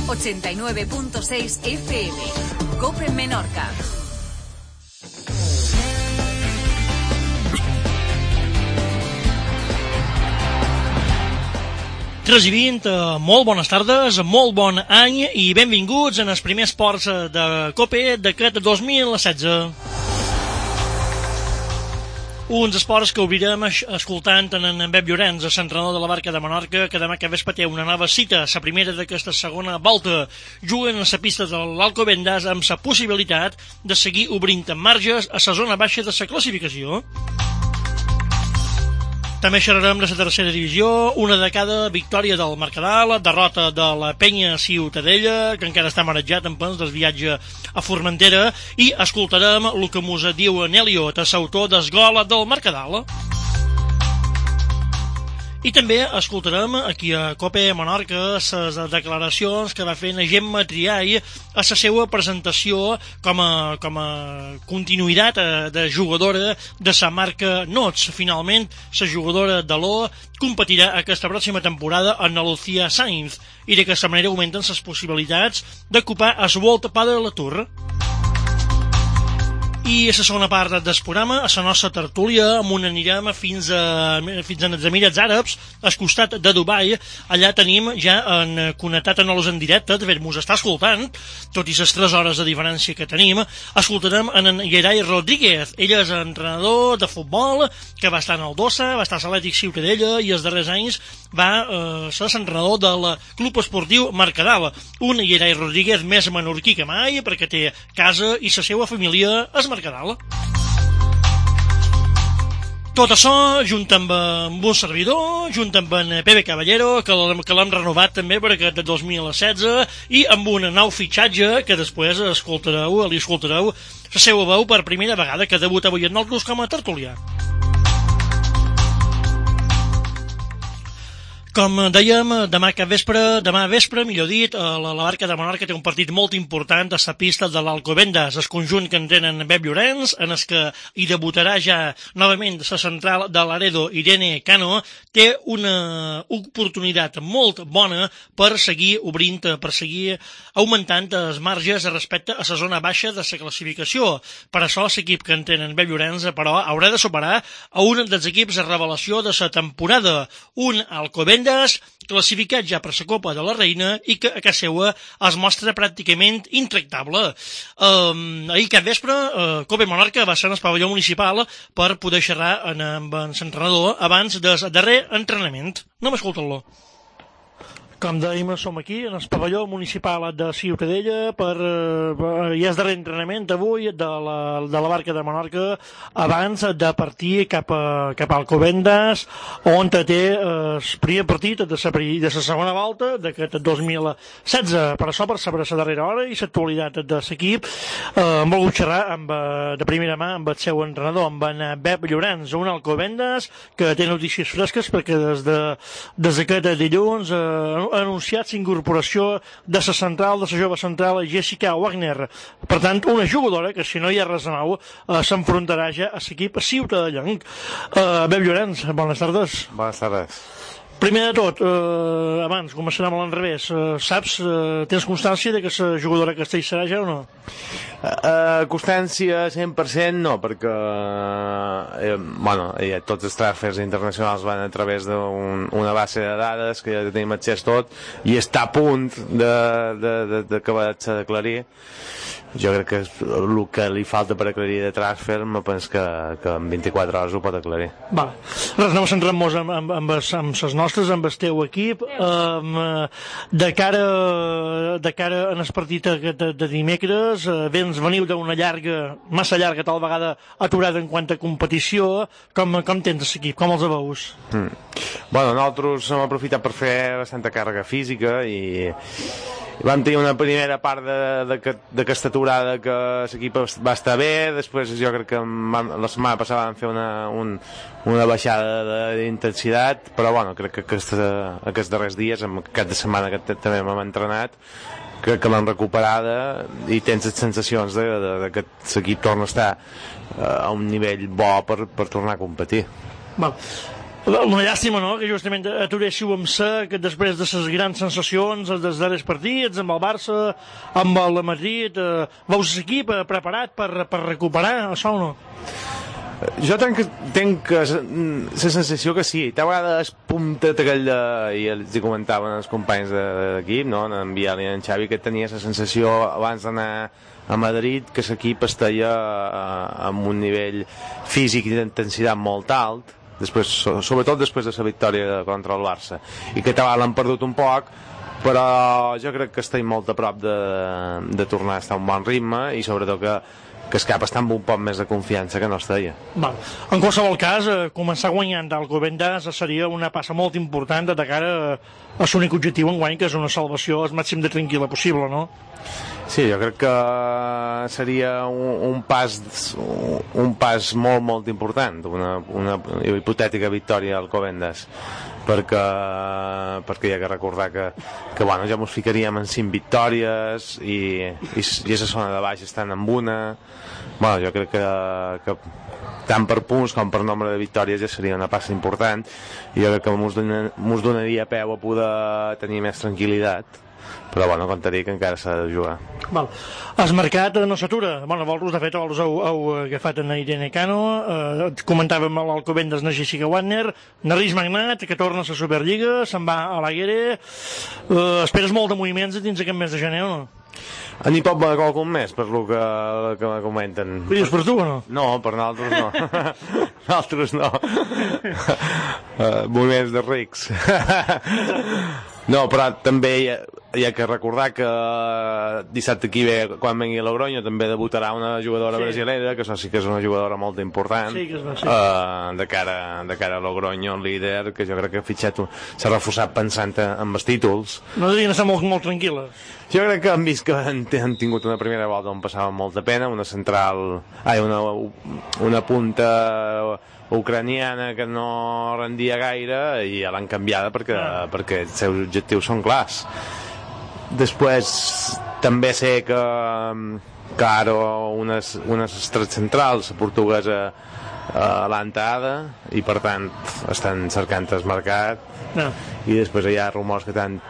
89.6 FM. COPE Menorca. Tres i 20, molt bones tardes, molt bon any i benvinguts en els primers ports de COPE d'aquest 2016. Uns esports que obrirem escoltant en Pep Llorenç, l'entrenador de la Barca de Menorca, que demà que vespre té una nova cita, la primera d'aquesta segona volta. Juguen a la pista de l'Alcobendas amb la possibilitat de seguir obrint marges a la zona baixa de la classificació. També xerrarem de la tercera divisió, una de cada victòria del Mercadal, derrota de la Penya Ciutadella, que encara està marejat en plens del viatge a Formentera, i escoltarem el que mos diu Elliot, l'autor del gol del Mercadal. I també escoltarem aquí a COPE Menorca les declaracions que va fer Gemma Triay a la seva presentació com a continuïtat de jugadora de la marca Nots. Finalment, la jugadora de l'O competirà aquesta pròxima temporada en la Lucía Sainz i d'aquesta manera augmenten les possibilitats d'ocupar el World Padel Tour. I a la segona part del programa, a la nostra tertúlia, on anirem fins als Emirats Àrabs, al costat de Dubai. Allà tenim ja connectat a nos en directe, de fet, mos està escoltant, tot i les 3 hores de diferència que tenim. Escoltarem en Gerai Rodríguez. Ell és entrenador de futbol, que va estar en el Dossa, va estar a l'Atlètic Ciutadella i els darrers anys va ser l'entrenador del Club Esportiu Mercadal. Un Gerai Rodríguez més menorquí que mai, perquè té casa i la seva família és Mercadal. Tot això, junt amb un servidor, junt amb en Pepe Caballero, que l'hem renovat també per aquest 2016, i amb un nou fitxatge que després li escoltareu la seva veu per primera vegada, que debuta avui en nosaltres com a tertulià. Com dèiem, demà vespre, millor dit, la Barca de Menorca té un partit molt important a la pista de l'Alcobendas, el conjunt que entenen Pep Llorenç, en el que hi debutarà ja novament la central de l'Aredo, Irene Cano. Té una oportunitat molt bona per seguir obrint, per seguir augmentant els marges respecte a la zona baixa de la classificació. Per això l'equip que entenen Pep Llorenç, però, haurà de superar a un dels equips de revelació de la temporada, un Alcobendas classificat ja per la Copa de la Reina i que a casa seva es mostra pràcticament intractable. Ahir cap vespre, COPE Menorca va ser en el pavelló municipal per poder xerrar amb l'entrenador abans del darrer entrenament. No m'escolten-lo. Com dèiem, som aquí, en el pavelló municipal de Ciutadella, ja és darrer entrenament avui de la Barca de Menorca, abans de partir cap a Alcobendas, on té el primer partit de la segona volta d'aquest 2016. Per això, per saber la darrera hora i l'actualitat de l'equip, hem volgut xerrar de primera mà amb el seu entrenador, amb en Pep Llorenç, un Alcobendas que té notícies fresques perquè des d'aquest dilluns ha anunciat l'incorporació de la central, de la jove central Jessica Wagner. Per tant, una jugadora que, si no hi ha res de nou, s'enfrontarà ja a l'equip ciutadellenc. Pep Llorenç, bones tardes. Bones tardes. Primer de tot, abans, començarem a l'enrevés. Saps, tens constància de que la jugadora que hi serà ja o no? Constància 100% no, perquè tots els transfers internacionals van a través d'una base de dades que ja tenim accés tot i està a punt d'acabar-se d'aclarir. Jo crec que el que li falta per aclarir de transfer me penso que en 24 hores ho pot aclarir. Vale. Res, anem a centrar-nos amb les nostres, amb el teu equip. De cara en el partit de dimecres, veniu d'una massa llarga, tal vegada aturada en quant a competició. Com tens l'equip? Com els veus? Bueno, nosaltres hem aprofitat per fer bastanta càrrega física i vam tenir una primera part d'aquesta aturada que l'equip va estar bé. Després jo crec que la setmana passada vam fer una baixada d'intensitat, però bueno, crec que aquests darrers dies, amb aquest de setmana que també hem entrenat, crec que l'hem recuperada i tens les sensacions que l'equip torna a estar a un nivell bo per tornar a competir. Val. Una llàstima, no?, que justament aturéssiu amb sa, que després de les grans sensacions dels darrers partits, amb el Barça, amb el Madrid, veus l'equip preparat per recuperar això o no? Jo tenc la sensació que sí. Tal vegada es puntet aquell i els hi comentaven els companys d'equip, no?, en Biel i en Xavi, que tenia la sensació abans d'anar a Madrid que l'equip estaria amb un nivell físic i d'intensitat molt alt, sobretot després de la victòria contra el Barça, i que tal l'han perdut un poc, però jo crec que estem molt a prop de tornar a estar a un bon ritme, i sobretot que el cap està amb un poc més de confiança que no estaria. Val. En qualsevol cas, començar guanyant d'Alcobendas seria una passa molt important de cara a l'únic objectiu enguany, que és una salvació el màxim de tranquil·la possible, no? Sí, jo crec que seria un pas molt, molt important, una hipotètica victòria al Alcobendas, perquè hi ha que recordar que bueno, ja ens ficaríem en 5 victòries i la zona de baix estan amb una. Bueno, jo crec que tant per punts com per nombre de victòries ja seria una passa important, i jo crec que ens donaria peu a poder tenir més tranquil·litat. Però bueno, com t'he dit, encara s'ha de jugar. Val. El mercat no s'atura. Bueno, vosaltres, de fet, us heu agafat en Irene Cano, comentàvem l'Alcobendas, na Jessica Wagner, na Riz Magnat, que torna a la Superliga, se'n va a l'Aguere. Esperes molt de moviments dins aquest mes de gener, o no? N'hi pot haver qualcun més, per lo que me comenten. Ho dius per tu o no? No, per nosaltres no. Nosaltres no. Moviments de rics. No, però també hi ha que recordar que dissabte aquí ve, quan vengui a Logroño, també debutarà una jugadora brasilera, que això sí que és una jugadora molt important, sí, que és de cara a Logroño, el líder, que jo crec que s'ha reforçat pensant en els títols. No devien estar molt tranquil·les. Jo crec que han vist que han tingut una primera volta on passaven molta pena, una punta ucraniana que no rendia gaire, i ja l'han canviada perquè els seus objectius són clars. Després també sé que ara unes estrets centrals, la portuguesa l'han Ada, i per tant estan cercant el mercat, i després hi ha rumors que tant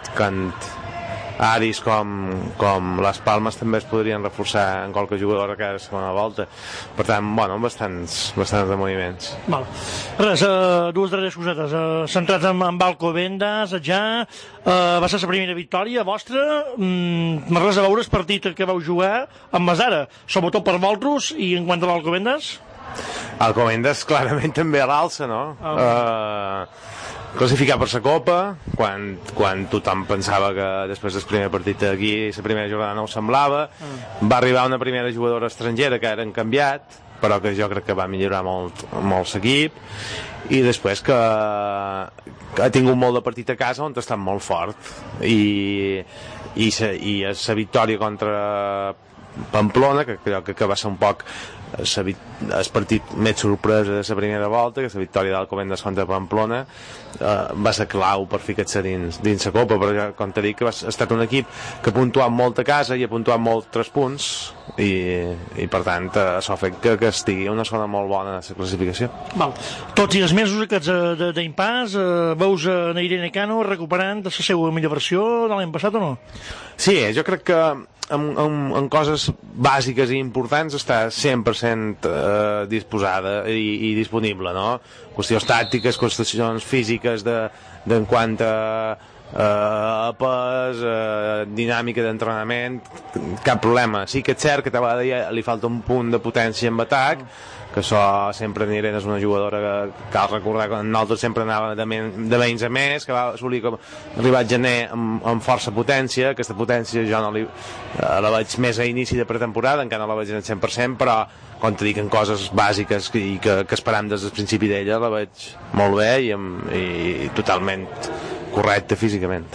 Aris com les Palmes també es podrien reforçar en qualque jugador a cada segona volta. Per tant, bueno, bastants de moviments. Val. Res, dues darreres cosetes. Centrats en Alcobendas, ja va ser la primera victòria vostra. Res a veure el partit que vau jugar amb Masara, sobretot per vosaltres, i en quant a l'Alcobendas? Alcobendas clarament també a l'alça, no? Classificar per la Copa, quan tothom pensava que després del primer partit d'aquí, la primera jornada no ho semblava. Va arribar una primera jugadora estrangera que eren canviat, però que jo crec que va millorar molt l'equip, i després que ha tingut molt de partit a casa on ha estat molt fort, i la victòria contra Pamplona, que crec que va ser un poc el partit més sorpresa de la primera volta, que la victòria d'Alcobendas contra Pamplona va ser clau per ficar-se dins la Copa. Però com t'he dit, que ha estat un equip que ha puntuat molt a casa i ha puntuat molt 3 punts, i per tant això ha fet que estigui una zona molt bona de la classificació. Val. Tots i els mesos aquests d'impàs, veus a Irene Cano recuperant la seva millor versió de l'any passat o no? Sí, jo crec que en coses bàsiques i importants està 100% disposada i disponible, no? Qüestions tàctiques, qüestions físiques en quant a pes, dinàmica d'entrenament, cap problema. Sí que és cert que a vegades li falta un punt de potència en atac, que això sempre Irene és una jugadora que cal recordar que nosaltres sempre anava de menys a més, que va assolir arribar a gener amb força potència. Aquesta potència jo no la veig més a inici de pretemporada, encara no la veig al 100%, però com t'he dit, en coses bàsiques i que esperam des del principi d'ella la veig molt bé i totalment correcta físicament.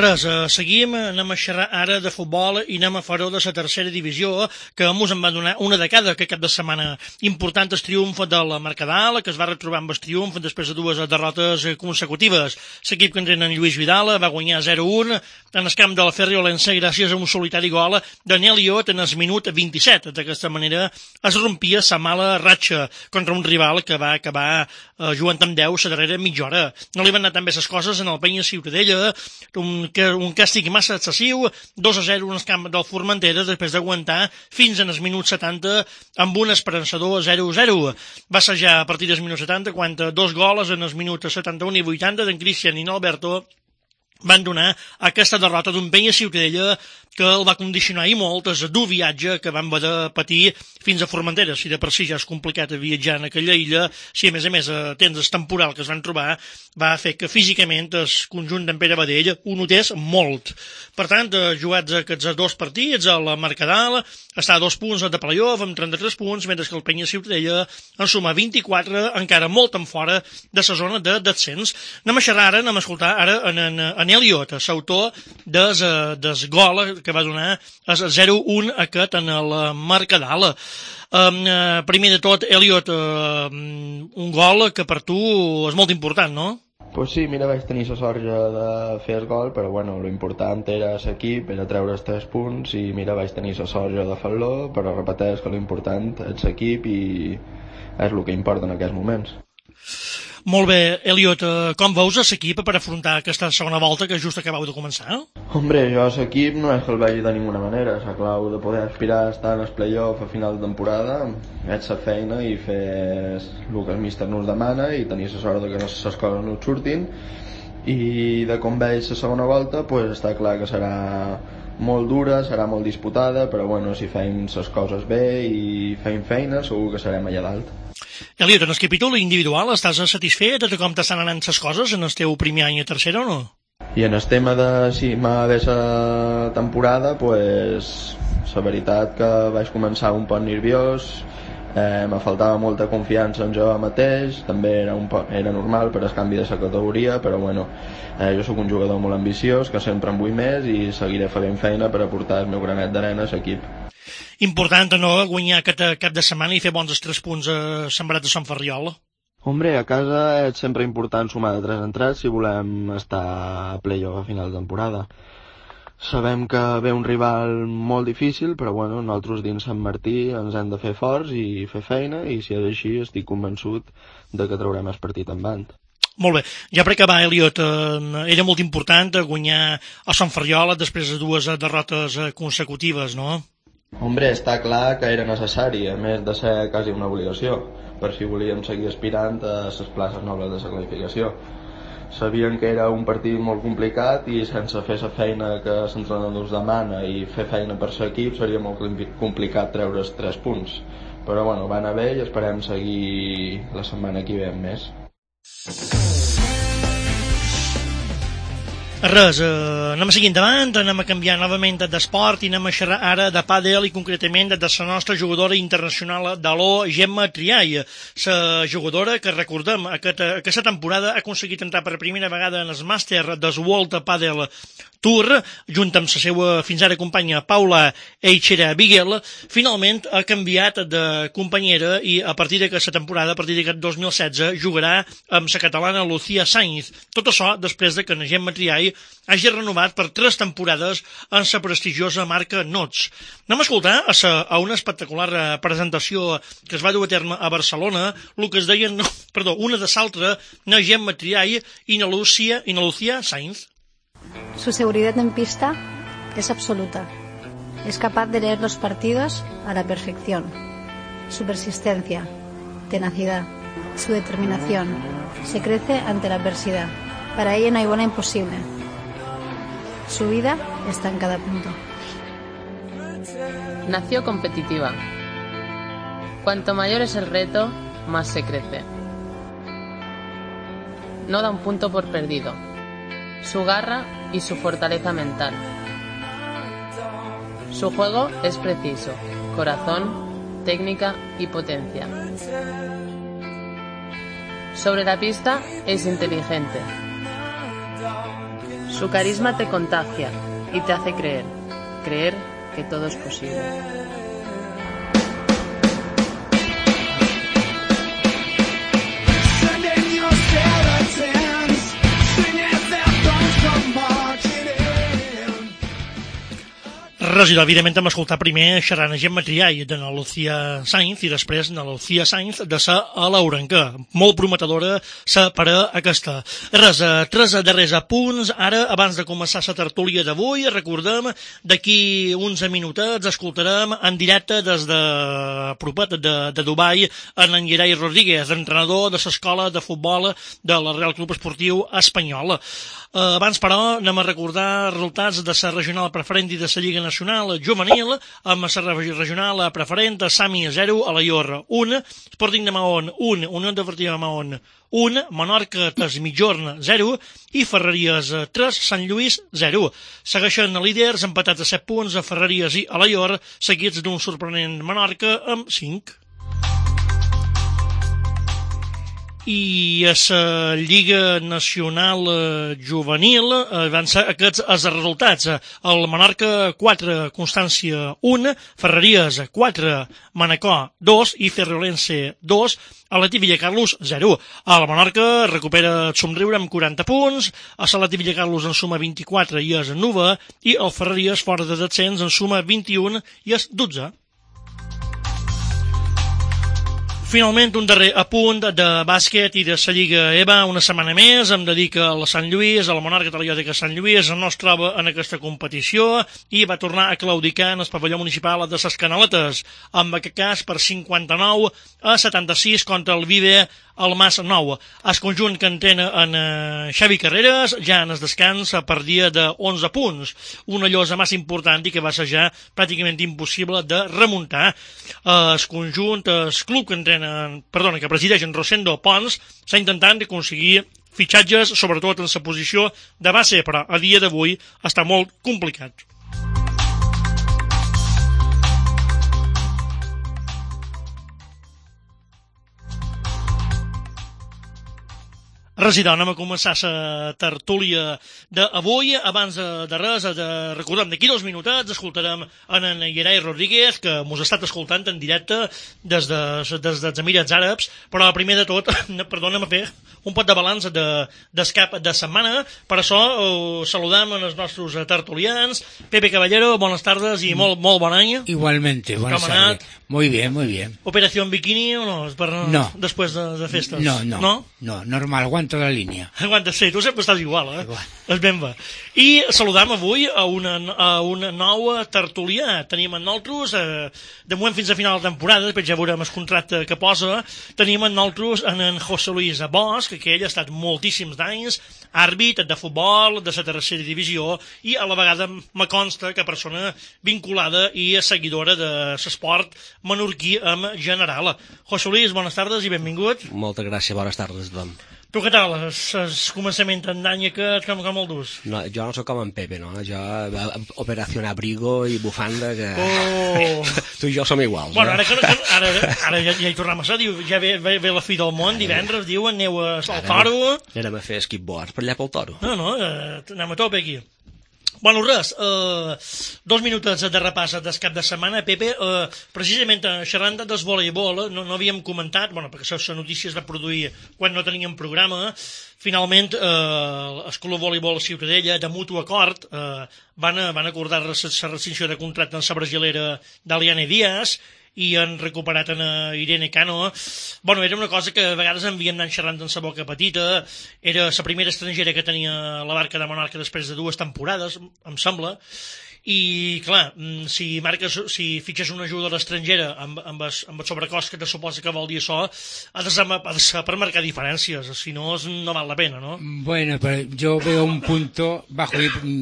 Res, seguim, anem a xerrar ara de futbol i anem a fer-ho de la tercera divisió, que mos en va donar una de cada que cap de setmana. Important el triomf del Mercadal, que es va retrobar amb el triomf després de 2 derrotes consecutives. L'equip que entrena en Lluís Vidal va guanyar 0-1 en el camp de la Ferri Olense gràcies a un solitari gol de Neliot en el minut 27. D'aquesta manera es rompia la mala ratxa contra un rival que va acabar jugant amb 10 la darrera mitja hora. No li van anar tan bé les coses en el Penya Ciutadella, un càstig massa excessiu, 2-0 en el camp del Formentera després d'aguantar fins en els minuts 70 amb un esperançador 0-0. Va assajar a partir dels minuts 70 quan 2 gols en els minuts 71 i 80 d'en Cristian i n'Alberto van donar aquesta derrota d'un Penya Ciutadella que el va condicionar i molt el dur viatge que van haver de patir fins a Formentera. Si de per si ja és complicat viatjar en aquella illa, si a més tens el temporal que es van trobar, va fer que físicament el conjunt d'en Pere Badell ho notés molt. Per tant, jugats aquests 2 partits, el Mercadal està a 2 punts de playoff amb 33 punts, mentre que el Penya Ciutadella en suma 24, encara molt en fora de la zona de descens. Anem a xerrar ara, anem a escoltar ara en Eliot, l'autor del gol que va donar el 0-1 aquest en el Mercadal. Primer de tot, Eliot, un gol que per tu és molt important, no? Pues sí, mira, vaig tenir la sort de fer el gol, però bueno, l'important era l'equip, era treure els 3 punts i mira, vaig tenir la sort de fer-lo, però repeteix que l'important és l'equip i és el que importa en aquests moments. Molt bé, Eliot, com veus l'equip per afrontar aquesta segona volta que just acabeu de començar? Hombre, jo l'equip no és que el vegi de ninguna manera, la clau de poder aspirar a estar en el playoff a final de temporada és la feina i fer el que el míster nos demana i tenir la sort de que les coses no et surtin i de com veig la segona volta, pues està clar que serà molt dura, serà molt disputada, però bueno, si fem les coses bé i fem feina segur que serem allà dalt. Eliot, en el capítol individual estàs satisfet de com t'estan anant les coses en el teu primer any a tercera o no? I en el tema de si m'ha bé la temporada, pues la veritat que vaig començar un poc nerviós, me faltava molta confiança en jo mateix, també era normal per el canvi de la categoria, però bueno, jo sóc un jugador molt ambiciós, que sempre en vull més i seguiré fent feina per aportar el meu granet d'arena a l'equip. Important, no?, guanyar aquest cap de setmana i fer bons 3 punts a Sembrat de Sant Ferriol. Hombre, a casa és sempre important sumar de 3 en 3 si volem estar a playoff a final de temporada. Sabem que ve un rival molt difícil, però bueno, nosaltres dins Sant Martí ens hem de fer forts i fer feina i si és així estic convençut de que traurem el partit endavant. Molt bé, ja per acabar, Eliot, era molt important guanyar a Sant Ferriol després de 2 derrotes consecutives, no? Hombre, està clar que era necessari, a més de ser quasi una obligació, per si volíem seguir aspirant a les places nobles de la classificació. Sabien que era un partit molt complicat i sense fer la feina que l'entrenador us demana i fer feina per l'equip seria molt complicat treure els 3 punts. Però bueno, va anar bé i esperem seguir la setmana que ve amb més. Res, anem a seguir endavant, anem a canviar novament d'esport i anem a xerrar ara de pàdel i concretament de la nostra jugadora internacional d'Aló, Gemma Triay. La jugadora que, recordem, aquesta temporada ha aconseguit entrar per primera vegada en el màster del World Padel Tour, junt amb la seva fins ara companya Paula Eichera-Bigel, finalment ha canviat de companyera i a partir d'aquesta temporada, a partir d'aquest 2016, jugarà amb la catalana Lucía Sainz. Tot això després de que Gemma Triay hagi renovat per 3 temporades en la prestigiosa marca Nots. Anem a escoltar a una espectacular presentació que es va dur a terme a Barcelona, el que es deien, una de l'altra, na Gemma Triay i na Lucía Sainz. Su seguridad en pista es absoluta. Es capaz de leer los partidos a la perfección. Su persistencia, tenacidad, su determinación. Se crece ante la adversidad. Para ella no hay bola imposible. Su vida está en cada punto. Nació competitiva. Cuanto mayor es el reto, más se crece. No da un punto por perdido. Su garra y su fortaleza mental. Su juego es preciso, corazón, técnica y potencia. Sobre la pista es inteligente. Su carisma te contagia y te hace creer que todo es posible. Regidor, evidentment hem escoltat primer xerrant a Gemma Triay de la Lucía Sainz i després de la Lucía Sainz de sa Alaurenca. Molt prometedora sa per a aquesta. Res, tres darrers apunts. Ara, abans de començar la tertúlia d'avui, recordem, d'aquí uns minutets escoltarem en directe des de propet de Dubai en Yeray Rodríguez, entrenador de l'escola de futbol de la Real Club Esportiu Espanyol. Abans, però, anem a recordar resultats de la regional preferent i de la Lliga Nacional Juvenil, amb la regional preferent de Sami 0, Alaior 1, Sporting de Mahón 1, Unió Deportiva Mahón 1, Menorca 3, Migjorn 0 i Ferreries 3, Sant Lluís 0. Segueixen líders empatats a 7 punts a Ferreries i Alaior, seguits d'un sorprenent Menorca amb 5. I a la Lliga Nacional Juvenil van ser aquests els resultats. El Menorca 4, Constància 1, Ferreries 4, Manacor 2 i Ferrolense 2, Aletí Villacarlos 0. El Menorca recupera el somriure amb 40 punts, a l'Aletí Villacarlos en suma 24 i és 9, i el Ferreries fora de descens en suma 21 i és 12. Finalment, un darrer apunt de bàsquet i de la Lliga EVA. Una setmana més em dedica al Sant Lluís, al Monarca Taliòtica Sant Lluís, no es troba en aquesta competició i va tornar a claudicar en el pavelló municipal de les Canaletes, amb aquest cas per 59 a 76 contra el Vive al Mas 9. El conjunt que entén en Xavi Carreras ja en el descans perdia de 11 punts, una llosa massa important i que va ser ja pràcticament impossible de remuntar. El conjunt, el club que presideix en Rosendo Pons, s'ha intentat aconseguir fitxatges, sobretot en la posició de base, però a dia d'avui està molt complicat. Regidor, anem a començar la tertúlia d'avui. Abans de res, recordem, d'aquí 2 minutets escoltarem en Yeray Rodríguez, que mos ha estat escoltant en directe des dels Emirats Àrabs, però primer de tot, perdona'm a fer un pot de balanç del cap de setmana. Per això saludem els nostres tertulians. Pepe Caballero, buenas tardes y molt bon any. Igualmente, buenas tardes. Muy bien, muy bien. ¿Operación bikini o no? No. Después de festes? No, normal, aguanto la línia. Aguantes, sí, tu sempre estàs igual, Igual. És ben bé. I saludam avui a una nova tertulià. Tenim en nosaltres, de moment fins a final de temporada, després ja veurem el contracte que posa, tenim en nosaltres en José Luis Bosch, que ell ha estat moltíssims d'anys àrbit de futbol, de la tercera divisió, i a la vegada me consta que persona vinculada i seguidora de l'esport menorquí en general. José Luis, bones tardes i benvingut. Moltes gràcies, bones tardes a tothom. Tu què tal? El començament d'any aquest, com el dus? No, jo no sóc com en Pepe, no? Jo, operació abrigo i bufanda, que... Tu i jo som iguals. Bueno, ara ja hi tornem a ser, diu, ja ve la fi del món, divendres, diu, aneu al Toro. Anem a fer skateboards per allà pel Toro. No, anem a tope aquí. Bueno, res, 2 minutets de repàs del cap de setmana, Pepe. Precisament xerrant del voleibol, no havíem comentat, bueno, perquè la notícia es va produir quan no teníem programa. Finalment, el Club Voleibol Ciutadella, de mutu acord, van acordar la rescissió de contracte amb la brasilera d'Aliane Díaz i han recuperat en Irene Cano. Bueno, era una cosa que a vegades havíem anat xerrant en sa boca petita. Era la primera estrangera que tenia la barca de Menorca després de 2 temporades, em sembla. I, clar, si fitxes una jugadora estrangera amb el sobrecost que te suposa que vol dir això, ha de ser per marcar diferències, si no, no val la pena, ¿no? Bueno, pero yo veo un punto, bajo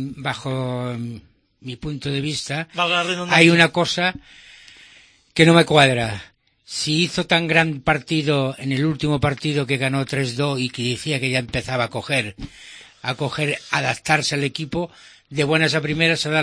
mi punto de vista, hay una cosa que no me cuadra. Si hizo tan gran partido en el último partido que ganó 3-2 y que decía que ya empezaba a adaptarse al equipo, de buenas a primeras se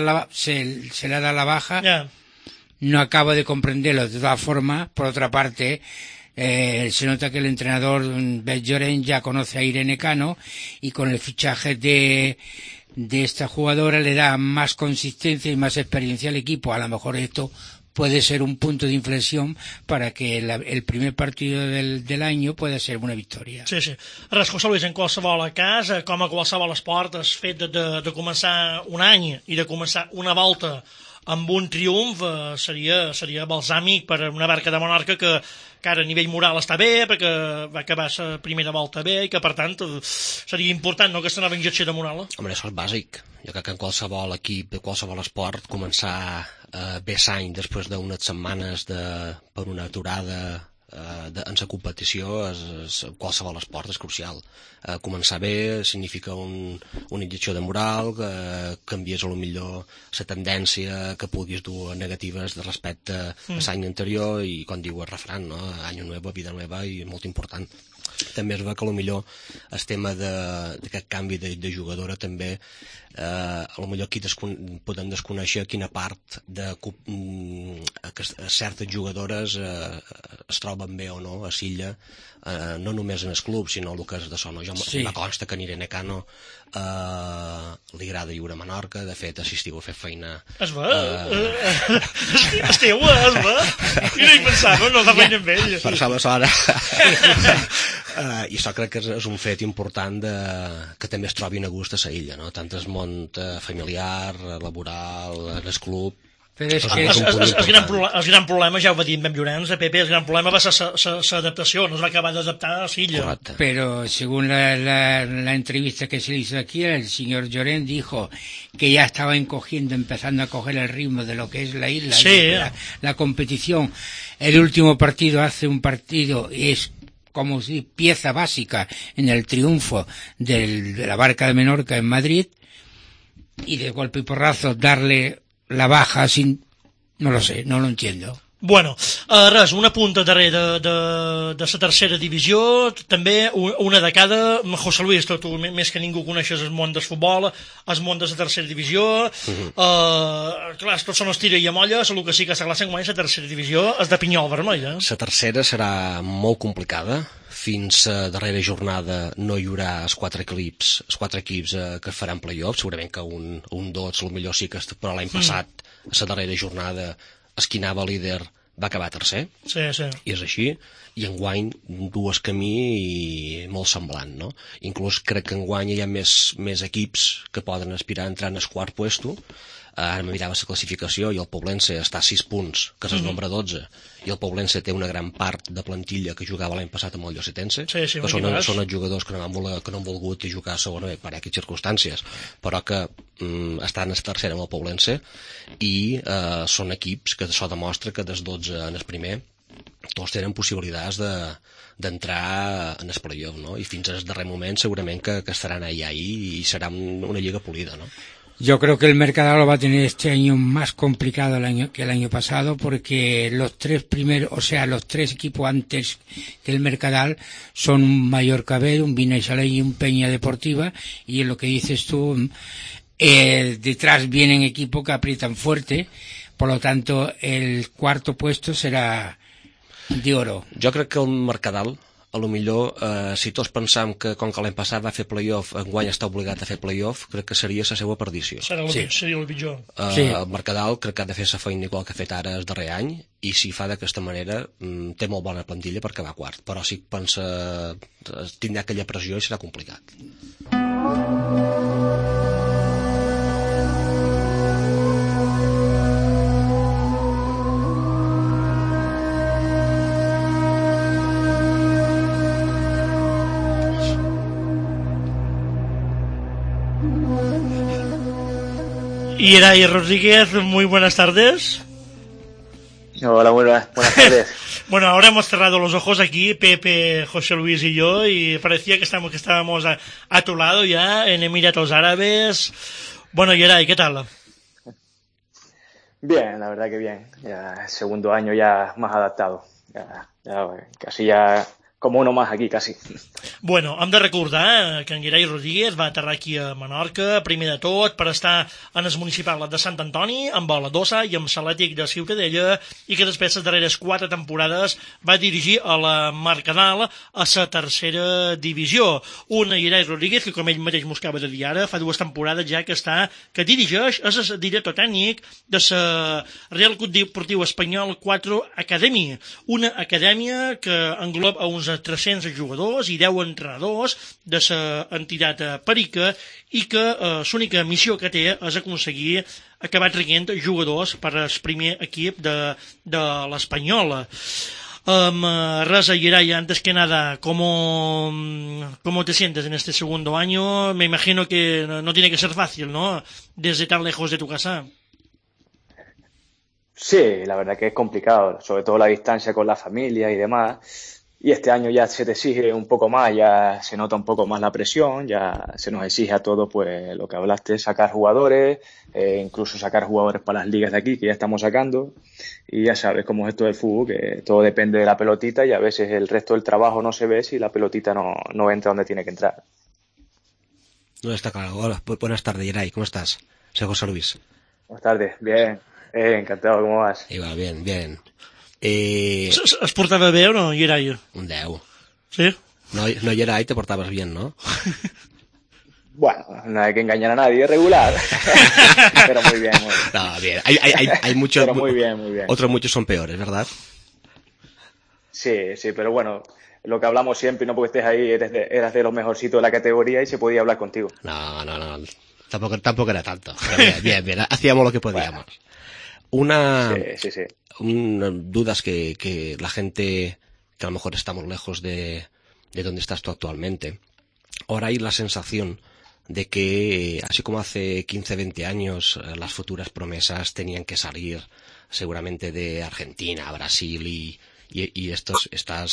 le da la baja. Yeah. No acabo de comprenderlo. De todas formas, por otra parte, Se nota que el entrenador Llorens ya conoce a Irene Cano y con el fichaje de esta jugadora le da más consistencia y más experiencia al equipo. A lo mejor esto puede ser un punto de inflexión para que el primer partido del año pueda ser una victòria. Sí, sí. Res, José Luis, en qualsevol cas, com a qualsevol esport, el fet de començar un any i de començar una volta amb un triomf seria balsàmic per una Barca de Menorca que ara a nivell moral està bé, perquè va acabar la primera volta bé i que, per tant, seria important, no?, aquesta nova injecció de moral. Home, això és bàsic. Jo crec que en qualsevol equip, de qualsevol esport, començar bé l'any després d'unes setmanes per una aturada en la competició en qualsevol esport és crucial. Començar bé significa una injecció de moral, que canvies a lo millor la tendència que puguis dur negatives respecte a l'any anterior i, com diu el refrán, no? Año nuevo, vida nueva, i és molt important. També es veu que potser el tema d'aquest canvi de jugadora també potser aquí podem desconèixer quina part de certes jugadores es troben bé o no a Silla, no només en el club sinó el que és de Sono. Jo me consta que a Irene Cano li agrada viure a Menorca, de fet assistiu a fer feina. Es va? Esteu, es va? Jo no hi pensava, no fa feina amb ell. Per això aleshora i això crec que és un fet important que també es trobin a gust a la illa, no? Tant el món familiar, laboral, en el club. Però és que el gran problema, ja ho va dir en Bem Llorenç, Pepe, el gran problema va ser l'adaptació, no es va acabar d'adaptar a Silla. Correcte. Pero según la entrevista que se le hizo aquí, el señor Llorens dijo que ya estaba empezando a coger el ritmo de lo que es la isla, sí, la competición. El último partido, hace un partido, es como si pieza básica en el triunfo de la Barca de Menorca en Madrid, y de golpe y porrazo darle la baja sin... no lo sé, no lo entiendo. Bueno, res, una punta darrere de la tercera divisió, també una de cada. José Luis, tu més que ningú coneixes el món del futbol, el món de la tercera divisió, clar, tot són estira i amolla, el que sí que s'aglassa enguany la tercera divisió és de pinyol vermell. La tercera serà molt complicada. Fins a darrera jornada no hi haurà els quatre equips que faran play-off, segurament que un dos, potser sí que, però l'any passat, a la darrera jornada, el qui anava líder va acabar tercer, sí. I és així, i enguany dues camí molt semblant, no? Inclús crec que enguany hi ha més equips que poden aspirar a entrar en el quart puesto. Ara me mirava la classificació i el Poblense està a 6 punts, que és el nombre 12, i el Poblense té una gran part de plantilla que jugava l'any passat amb el Llosetense, que són els jugadors que no han volgut jugar a segona per aquestes circumstàncies, però que estan a la tercera amb el Poblense, i són equips que això demostra que des 12 en el primer tots tenen possibilitats d'entrar en el playoff, no? I fins al darrer moment segurament que estaran allà i serà una lliga polida, no? Yo creo que el Mercadal lo va a tener este año más complicado que el año pasado, porque los tres primeros, o sea, los tres equipos antes que el Mercadal son un Mallorca B, un Vinaisalet y un Peña Deportiva, y en lo que dices tú, detrás vienen equipos que aprietan fuerte, por lo tanto el cuarto puesto será de oro. Jo crec que el Mercadal, a lo millor, si tots pensam que com que l'any passat va fer playoff, enguany està obligat a fer playoff, crec que seria la seva perdició. Seria el pitjor. El Mercadal crec que ha de fer la feina igual que ha fet ara el darrer any, i si fa d'aquesta manera té molt bona plantilla per acabar quart, però si pensa tindrà aquella pressió i serà complicat. Y Eray Rodríguez, muy buenas tardes. Hola, muy buenas tardes. Bueno, ahora hemos cerrado los ojos aquí, Pepe, José Luis y yo, y parecía que estábamos a tu lado ya, en Emiratos Árabes. Bueno, y Eray, ¿qué tal? Bien, la verdad que bien. Ya el segundo año ya más adaptado. Ya casi ya como uno más aquí, casi. Bueno, hem de recordar que en Gerai Rodríguez va aterrar aquí a Menorca, primer de tot, per estar en el municipal de Sant Antoni, amb el Dossa i amb l'Atlètic de Ciutadella, i que després de les darreres 4 temporades va dirigir a la Mercadal a la tercera divisió. Un Gerai Rodríguez que, com ell mateix m'ho acaba de dir ara, fa 2 temporades ja que dirigeix, és el director tècnic de la Real Club Deportiu Espanyol 4 Academy, una acadèmia que engloba uns 300 jugadors i 10 entrenadors de la entitat perica i que l'única missió que té és aconseguir acabar traient jugadors per al primer equip de l'Espanyol. Raza Geray, antes que nada, ¿cómo te sientes en este segundo año? Me imagino que no tiene que ser fácil, ¿no? Desde tan lejos de tu casa. Sí, la verdad que es complicado, sobre todo la distancia con la familia y demás. Y este año ya se te exige un poco más, ya se nota un poco más la presión, ya se nos exige a todos, pues lo que hablaste, sacar jugadores, incluso sacar jugadores para las ligas de aquí, que ya estamos sacando. Y ya sabes cómo es esto del fútbol, que todo depende de la pelotita y a veces el resto del trabajo no se ve si la pelotita no entra donde tiene que entrar. No está claro. Hola, buenas tardes, Geray, ¿cómo estás? Soy José Luis. Buenas tardes, bien, encantado, ¿cómo vas? Igual, bien. ¿Es portava bé o no, Geray? Un 10. ¿Sí? No, Geray, te portabas bien, ¿no? Bueno, no hay que engañar a nadie, regular. Pero muy bien, muy bien. No, bien. Hay muchos... Pero muy bien. Otros muchos son peores, ¿verdad? Sí, pero bueno, lo que hablamos siempre, no porque estés ahí, eras de los mejorcitos de la categoría y se podía hablar contigo. No. Tampoco era tanto. Pero bien. Hacíamos lo que podíamos. Sí. Dudas que la gente, que a lo mejor estamos lejos de donde estás tú actualmente, ahora hay la sensación de que, así como hace 15, 20 años, las futuras promesas tenían que salir seguramente de Argentina, Brasil y estos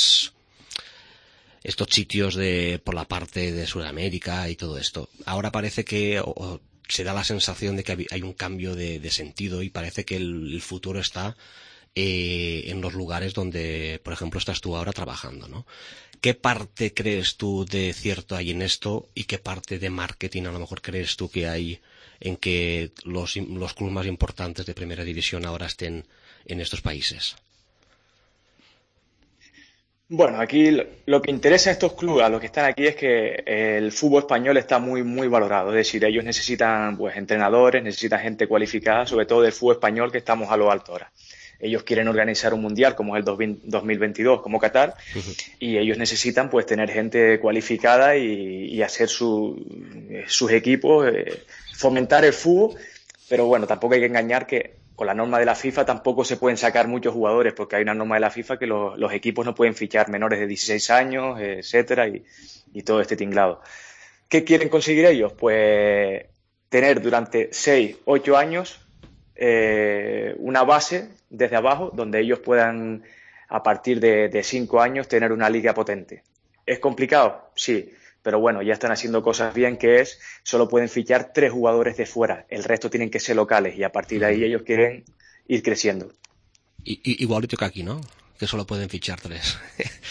sitios por la parte de Sudamérica y todo esto. Ahora parece que se da la sensación de que hay un cambio de sentido y parece que el futuro está en los lugares donde, por ejemplo, estás tú ahora trabajando, ¿no? ¿Qué parte crees tú de cierto hay en esto y qué parte de marketing a lo mejor crees tú que hay en que los clubes más importantes de primera división ahora estén en estos países? Bueno, aquí lo que interesa a estos clubes, a los que están aquí, es que el fútbol español está muy, muy valorado. Es decir, ellos necesitan pues entrenadores, necesitan gente cualificada, sobre todo del fútbol español, que estamos a lo alto ahora. Ellos quieren organizar un mundial como es el 2022, como Qatar, y ellos necesitan pues tener gente cualificada y hacer sus equipos, fomentar el fútbol, pero bueno, tampoco hay que engañar que con la norma de la FIFA tampoco se pueden sacar muchos jugadores, porque hay una norma de la FIFA que los equipos no pueden fichar menores de 16 años, etcétera, y todo este tinglado. ¿Qué quieren conseguir ellos? Pues tener durante 6, 8 años una base desde abajo donde ellos puedan, a partir de 5 años, tener una liga potente. ¿Es complicado? Sí. Pero bueno, ya están haciendo cosas bien, que es, solo pueden fichar 3 jugadores de fuera, el resto tienen que ser locales y a partir de ahí ellos quieren ir creciendo. Igualito que aquí, ¿no? Que solo pueden fichar 3.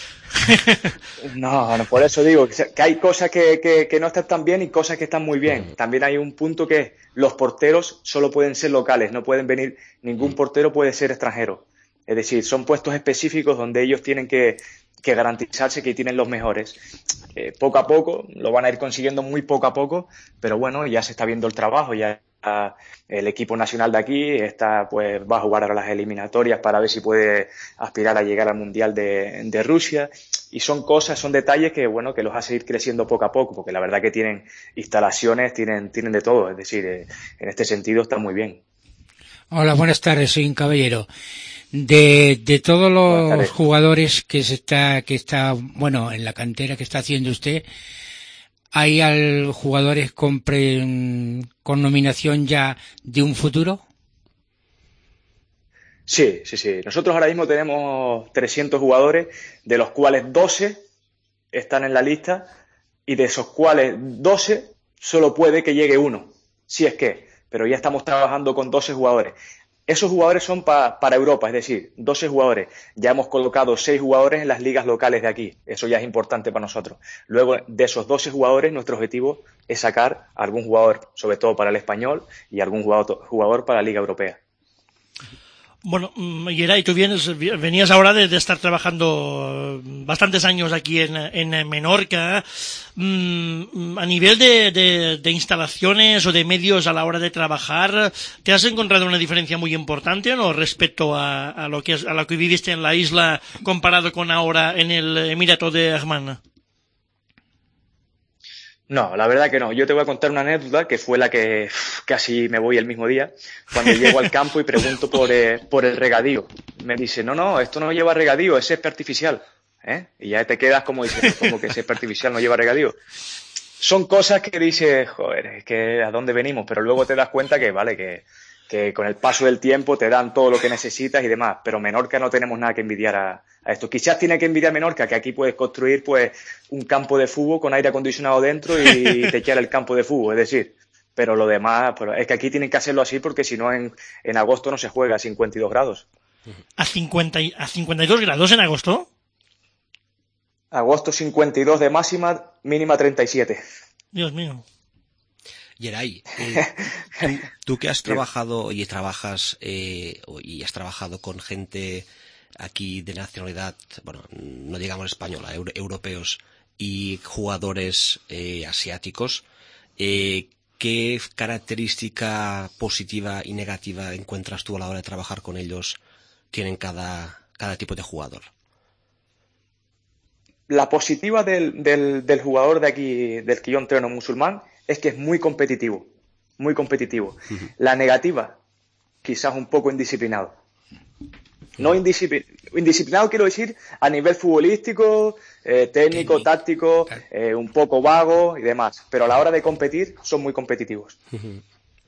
No, por eso digo que hay cosas que no están tan bien y cosas que están muy bien. También hay un punto que es, los porteros solo pueden ser locales, no pueden venir, ningún portero puede ser extranjero. Es decir, son puestos específicos donde ellos tienen que garantizarse que tienen los mejores. Poco a poco, lo van a ir consiguiendo muy poco a poco, pero bueno, ya se está viendo el trabajo, ya el equipo nacional de aquí pues va a jugar ahora las eliminatorias para ver si puede aspirar a llegar al Mundial de Rusia, y son detalles que bueno, que los hace ir creciendo poco a poco, porque la verdad que tienen instalaciones, tienen de todo, es decir, en este sentido está muy bien. Hola, buenas tardes, soy un caballero. De todos los jugadores que está bueno, en la cantera que está haciendo usted, ¿hay jugadores con nominación ya de un futuro? Sí. Nosotros ahora mismo tenemos 300 jugadores, de los cuales 12 están en la lista, y de esos cuales 12 solo puede que llegue uno, si es que, pero ya estamos trabajando con 12 jugadores. Esos jugadores son para Europa, es decir, 12 jugadores. Ya hemos colocado 6 jugadores en las ligas locales de aquí. Eso ya es importante para nosotros. Luego, de esos 12 jugadores, nuestro objetivo es sacar algún jugador, sobre todo para el español, y algún jugador para la Liga Europea. Bueno, Yeray, tú venías ahora de estar trabajando bastantes años aquí en Menorca. A nivel de instalaciones o de medios a la hora de trabajar, ¿te has encontrado una diferencia muy importante, ¿no?, respecto a lo que viviste en la isla comparado con ahora en el Emirato de Ajman? No, la verdad que no. Yo te voy a contar una anécdota que fue la que casi me voy el mismo día, cuando llego al campo y pregunto por el regadío. Me dice, no, esto no lleva regadío, es césped artificial. Y ya te quedas como diciendo, como que césped artificial no lleva regadío. Son cosas que dices, joder, es que ¿a dónde venimos? Pero luego te das cuenta que, vale, que con el paso del tiempo te dan todo lo que necesitas y demás. Pero Menorca no tenemos nada que envidiar a esto. Quizás tiene que envidiar Menorca, que aquí puedes construir pues un campo de fútbol con aire acondicionado dentro y te queda el campo de fútbol, es decir. Pero lo demás, pues, es que aquí tienen que hacerlo así porque si no en agosto no se juega a 52 grados. ¿A 52 grados en agosto? Agosto 52 de máxima, mínima 37. Dios mío. Yeray, tú que has trabajado y trabajas y has trabajado con gente aquí de nacionalidad, bueno, no digamos española, europeos y jugadores asiáticos, ¿qué característica positiva y negativa encuentras tú a la hora de trabajar con ellos tienen cada tipo de jugador? La positiva del jugador de aquí, del que yo entreno musulmán, es que es muy competitivo, muy competitivo. Uh-huh. La negativa, quizás un poco indisciplinado. No indisciplinado quiero decir a nivel futbolístico, técnico, táctico, un poco vago y demás. Pero a la hora de competir son muy competitivos. Uh-huh.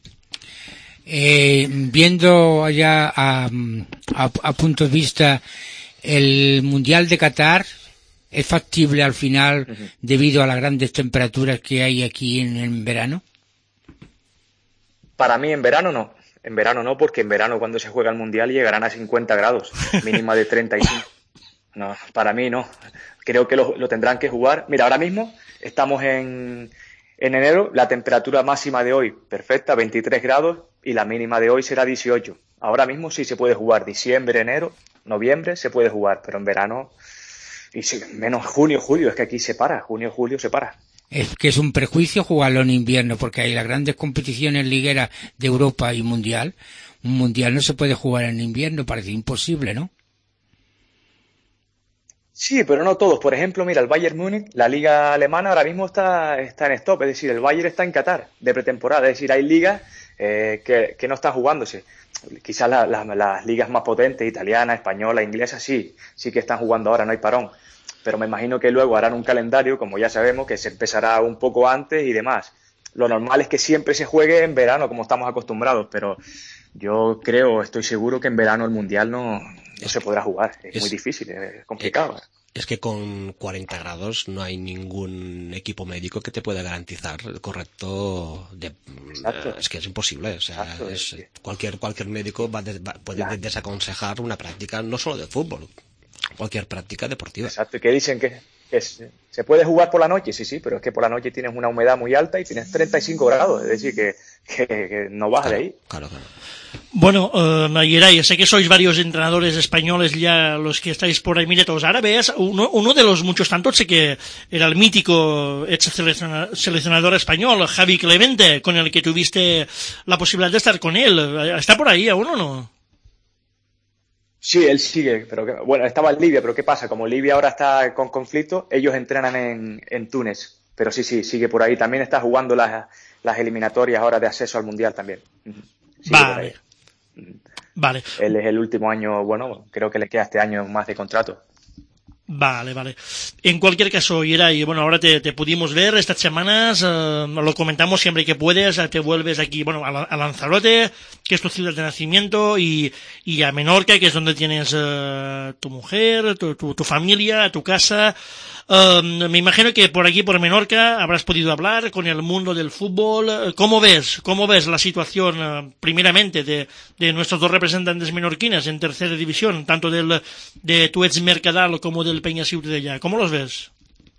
Viendo allá a punto de vista el Mundial de Qatar, ¿es factible al final debido a las grandes temperaturas que hay aquí en verano? Para mí en verano no. En verano no, porque en verano cuando se juega el Mundial llegarán a 50 grados, mínima de 35. No, para mí no. Creo que lo tendrán que jugar. Mira, ahora mismo estamos en enero, la temperatura máxima de hoy perfecta, 23 grados, y la mínima de hoy será 18. Ahora mismo sí se puede jugar. Diciembre, enero, noviembre se puede jugar, pero en verano... Y menos junio, julio, es que aquí se para, junio, julio se para. Es que es un prejuicio jugarlo en invierno, porque hay las grandes competiciones ligueras de Europa y mundial. Un mundial no se puede jugar en invierno, parece imposible, ¿no? Sí, pero no todos. Por ejemplo, mira, el Bayern Múnich, la liga alemana ahora mismo está en stop, es decir, el Bayern está en Qatar de pretemporada, es decir, hay ligas que no están jugándose. Quizás las ligas más potentes, italiana, española, inglesa, sí que están jugando ahora, no hay parón. Pero me imagino que luego harán un calendario, como ya sabemos, que se empezará un poco antes y demás. Lo normal es que siempre se juegue en verano, como estamos acostumbrados, pero yo estoy seguro que en verano el Mundial no se podrá jugar. Es muy difícil, es complicado. Es que con 40 grados no hay ningún equipo médico que te pueda garantizar el correcto es que es imposible. O sea, cualquier médico puede desaconsejar una práctica no solo de fútbol, cualquier práctica deportiva. Exacto, y que dicen que se puede jugar por la noche, sí, pero es que por la noche tienes una humedad muy alta y tienes 35 grados, es decir, que no baja de ahí. Claro. Bueno, Yeray, sé que sois varios entrenadores españoles ya los que estáis por Emiratos Árabes. Uno de los muchos tantos sé que era el mítico ex seleccionador español, Javi Clemente, con el que tuviste la posibilidad de estar con él. ¿Está por ahí aún o no? Sí, él sigue, pero bueno, estaba en Libia, pero ¿qué pasa? Como Libia ahora está con conflicto, ellos entrenan en Túnez, pero sí, sigue por ahí. También está jugando las eliminatorias ahora de acceso al Mundial también. Vale. Él es el último año, bueno, creo que le queda este año más de contrato. Vale. En cualquier caso, Yeray, bueno, ahora te pudimos ver estas semanas, lo comentamos siempre que puedes, te vuelves aquí, bueno, a Lanzarote, que es tu ciudad de nacimiento, y a Menorca, que es donde tienes tu mujer, tu familia, tu casa. Me imagino que por aquí, por Menorca, habrás podido hablar con el mundo del fútbol. ¿Cómo ves la situación, primeramente, de nuestros dos representantes menorquines en tercera división, tanto de tu ex Mercadal como del Peña Ciutadella? ¿Cómo los ves?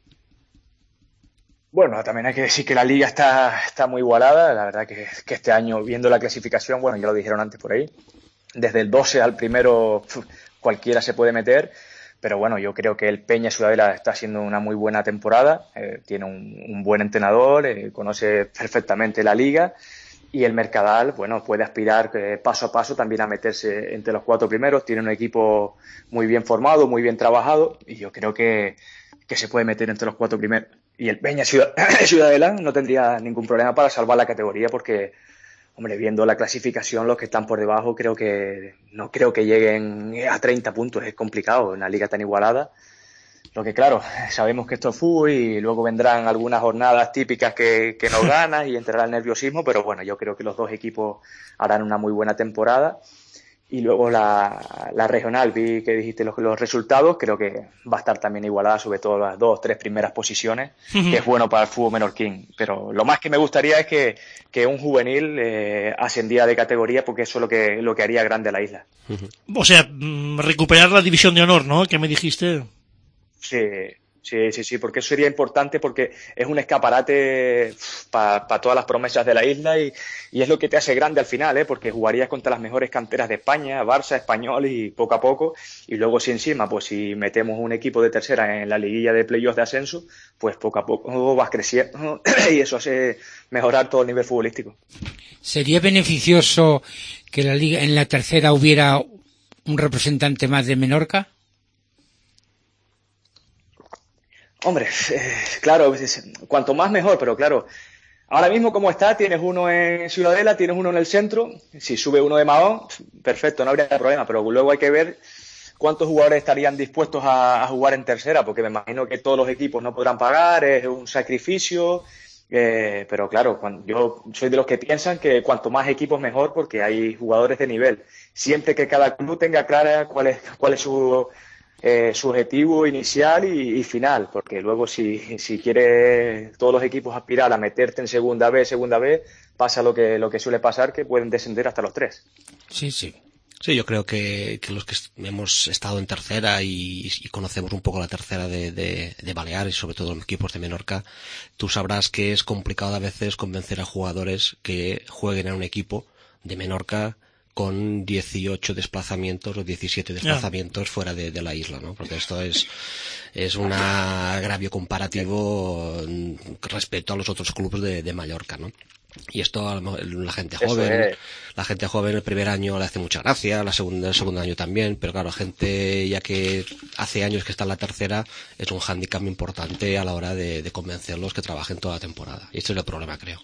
Bueno, también hay que decir que la liga está muy igualada. La verdad que este año, viendo la clasificación, bueno, ya lo dijeron antes por ahí, desde el 12 al primero cualquiera se puede meter. Pero bueno, yo creo que el Peña Ciudadela está haciendo una muy buena temporada, tiene un buen entrenador, conoce perfectamente la liga, y el Mercadal, bueno, puede aspirar paso a paso también a meterse entre los 4 primeros, tiene un equipo muy bien formado, muy bien trabajado, y yo creo que se puede meter entre los 4 primeros. Y el Peña Ciudadela no tendría ningún problema para salvar la categoría, porque, hombre, viendo la clasificación, los que están por debajo no creo que lleguen a 30 puntos, es complicado en una liga tan igualada. Lo que, claro, sabemos que esto es fútbol y luego vendrán algunas jornadas típicas que no ganas y entrará el nerviosismo, pero bueno, yo creo que los dos equipos harán una muy buena temporada. Y luego la regional, vi que dijiste los resultados, creo que va a estar también igualada, sobre todo las 2-3 primeras posiciones, que es bueno para el fútbol menorquín. Pero lo más que me gustaría es que un juvenil ascendiera de categoría, porque eso es lo que haría grande a la isla. O sea, recuperar la división de honor, ¿no? ¿Qué me dijiste? Sí, porque eso sería importante, porque es un escaparate para todas las promesas de la isla y es lo que te hace grande al final, porque jugarías contra las mejores canteras de España, Barça, Español, y poco a poco, y luego si encima, pues si metemos un equipo de tercera en la liguilla de playoffs de ascenso, pues poco a poco vas creciendo y eso hace mejorar todo el nivel futbolístico. ¿Sería beneficioso que la liga en la tercera hubiera un representante más de Menorca? Hombre, claro, cuanto más mejor, pero claro, ahora mismo como está, tienes uno en Ciudadela, tienes uno en el centro, si sube uno de Mahón, perfecto, no habría problema, pero luego hay que ver cuántos jugadores estarían dispuestos a jugar en tercera, porque me imagino que todos los equipos no podrán pagar, es un sacrificio, pero claro, yo soy de los que piensan que cuanto más equipos mejor, porque hay jugadores de nivel, siempre que cada club tenga clara cuál es su objetivo inicial y final, porque luego si quiere todos los equipos aspirar a meterte en segunda B, pasa lo que suele pasar, que pueden descender hasta los 3. Sí, yo creo que los que hemos estado en tercera y conocemos un poco la tercera de Baleares, sobre todo los equipos de Menorca, tú sabrás que es complicado a veces convencer a jugadores que jueguen en un equipo de Menorca con 18 desplazamientos o 17 desplazamientos fuera de la isla, ¿no? Porque esto es un agravio comparativo respecto a los otros clubes de Mallorca, ¿no? Y esto la gente joven el primer año le hace mucha gracia, el segundo año también, pero claro, la gente ya que hace años que está en la tercera es un hándicap importante a la hora de convencerlos que trabajen toda la temporada. Y este es el problema, creo.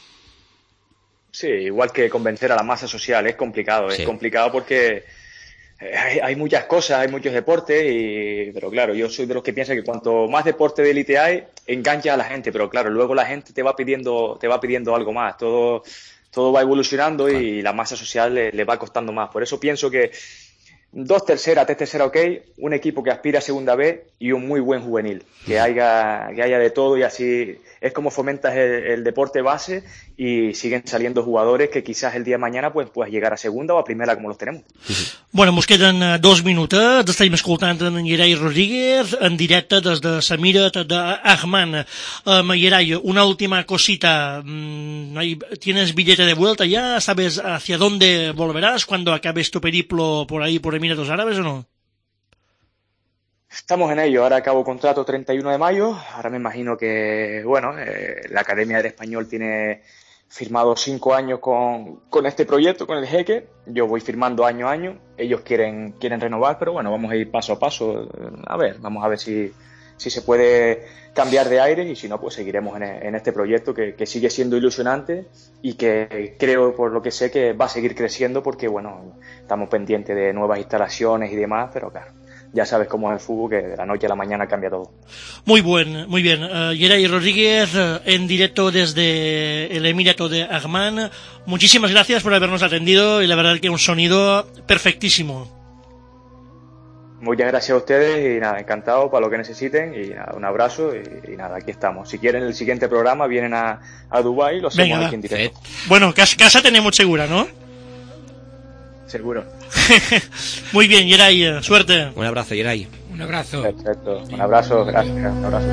Sí, igual que convencer a la masa social, es complicado, es complicado porque hay muchas cosas, hay muchos deportes, pero claro, yo soy de los que piensan que cuanto más deporte de élite hay, engancha a la gente, pero claro, luego la gente te va pidiendo algo más, todo va evolucionando y la masa social le va costando más. Por eso pienso que 2 terceras, 3 terceras, ok, un equipo que aspira a segunda B y un muy buen juvenil, que haya de todo, y así es como fomentas el deporte base y siguen saliendo jugadores que quizás el día de mañana pues llegar a segunda o a primera como los tenemos. Bueno, mos queden 2 minutets, estem escoltant en Yeray Rodríguez en directe des de la mira d'Ahman. Yeray, una última cosita, ¿tienes billete de vuelta ya? ¿Sabes hacia dónde volverás cuando acabes tu periplo por ahí, por Emiratos Árabes o no? Estamos en ello, ahora acabo contrato 31 de mayo, ahora me imagino que, bueno, la Academia del Español tiene firmado 5 años con este proyecto, con el Jeque, yo voy firmando año a año, ellos quieren renovar, pero bueno, vamos a ir paso a paso, vamos a ver si se puede cambiar de aire y si no, pues seguiremos en este proyecto que sigue siendo ilusionante y que creo, por lo que sé, que va a seguir creciendo porque, bueno, estamos pendientes de nuevas instalaciones y demás, pero claro, ya sabes cómo es el fútbol, que de la noche a la mañana cambia todo. Muy bien. Yeray Rodríguez, en directo desde el Emirato de Amman. Muchísimas gracias por habernos atendido y la verdad que un sonido perfectísimo. Muchas gracias a ustedes y nada, encantado para lo que necesiten y nada, un abrazo y nada, aquí estamos. Si quieren el siguiente programa vienen a Dubái y lo hacemos aquí en directo. Bueno, casa tenemos segura, ¿no? Seguro. Muy bien, Yeray, suerte. Un abrazo, Yeray. Un abrazo. Perfecto, un abrazo, gracias, un abrazo.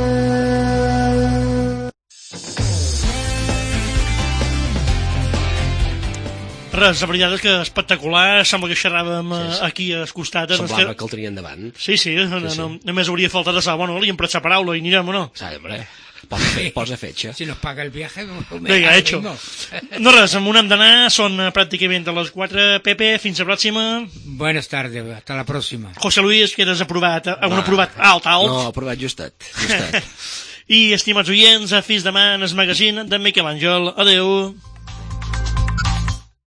Res, la veritat és que espectacular, sembla que xerràvem aquí al costat. Semblava que el tenia endavant. Sí, només hauria faltat de saber, bueno, li hem pres la paraula i anirem o no? Sí, hombre, posa fetge. Si nos paga el viaje... Vinga, hecho. No res, amb on hem d'anar, són pràcticament a les 4. Pepe, fins la pròxima. Buenas tardes, hasta la próxima. José Luis, que eres aprovat, un aprovat alt. No, aprovat justet. I, estimats oients, fins demà en el magazine d'en Miquel Àngel. Adeu.